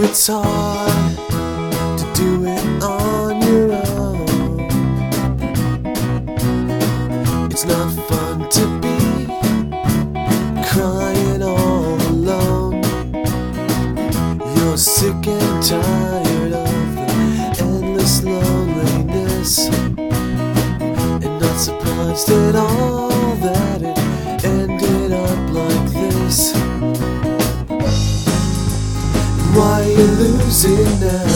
it's hard to do it on your own. It's not fun to be crying all alone. You're sick and tired of the endless loneliness, and not surprised at all that it ended up like this. Why you losing now?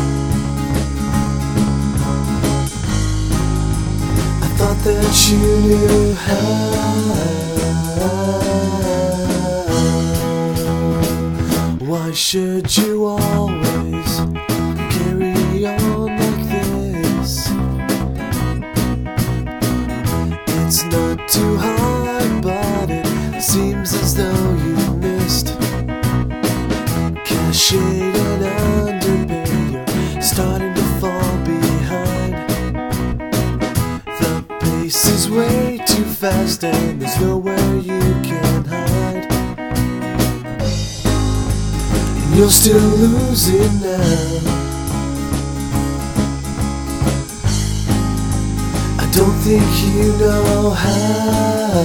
I thought that you knew how. Why should you always carry on like this? It's not too hard, but it seems as though you missed shade and underbid. You're starting to fall behind. The pace is way too fast and there's nowhere you can hide. And you're still losing now. I don't think you know how.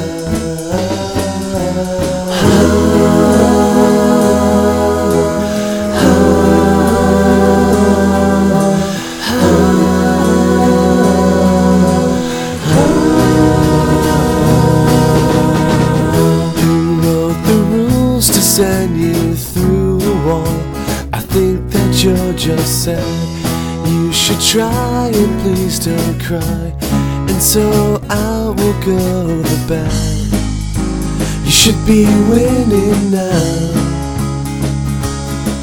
Send you through a wall. I think that you're just sad. You should try and please don't cry. And so I will go the bad. You should be winning now.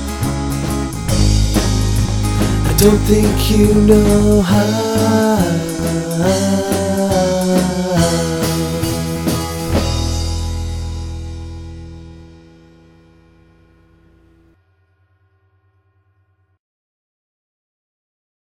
I don't think you know how.